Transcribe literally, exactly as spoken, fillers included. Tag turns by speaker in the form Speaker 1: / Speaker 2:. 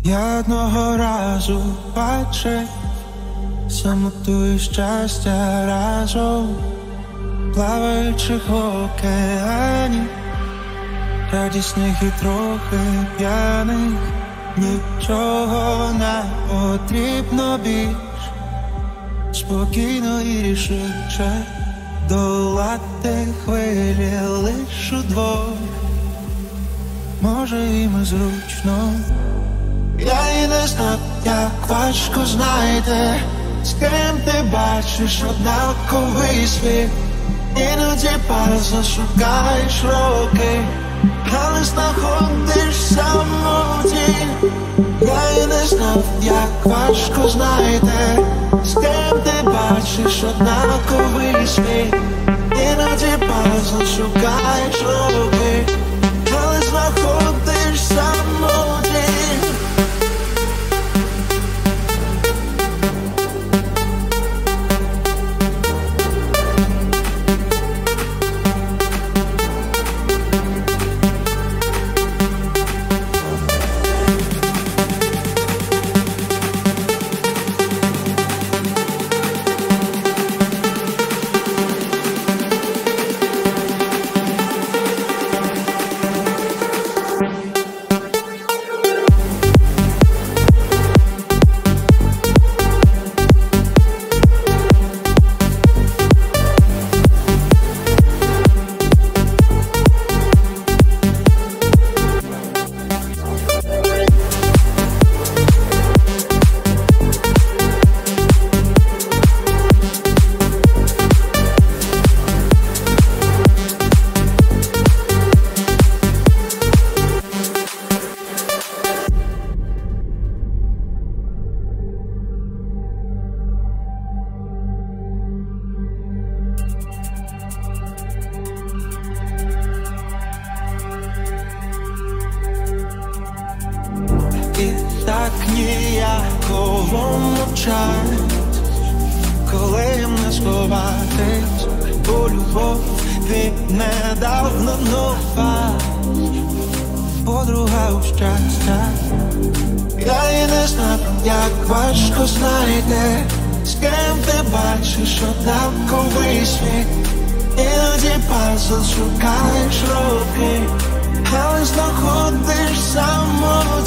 Speaker 1: Я одного разу бачив самоту і щастя разом, плаваючих в океані, радісних і трохи п'яних. Нічого не потрібно більш, спокійно і рішуче долати хвилі лиш удвох. Може і ми зручно. Я і не знав, як важко знайти, з ким ти бачиш однаковий світ. Іноді пазл шукаєш роки, але знаходиш самоті. Я і не знав, як важко знайти, з ким ти бачиш однаковий світ. Іноді пазл шукаєш роки, але знаходиш самоті. І так ніяково мовчать, коли їм не сховатись, бо любові недавно нова подруга у щастя. Я і не знав, як важко знайти, з ким ти бачиш однаковий світ. Іноді пазл шукаєш роки, але знаходиш самоті.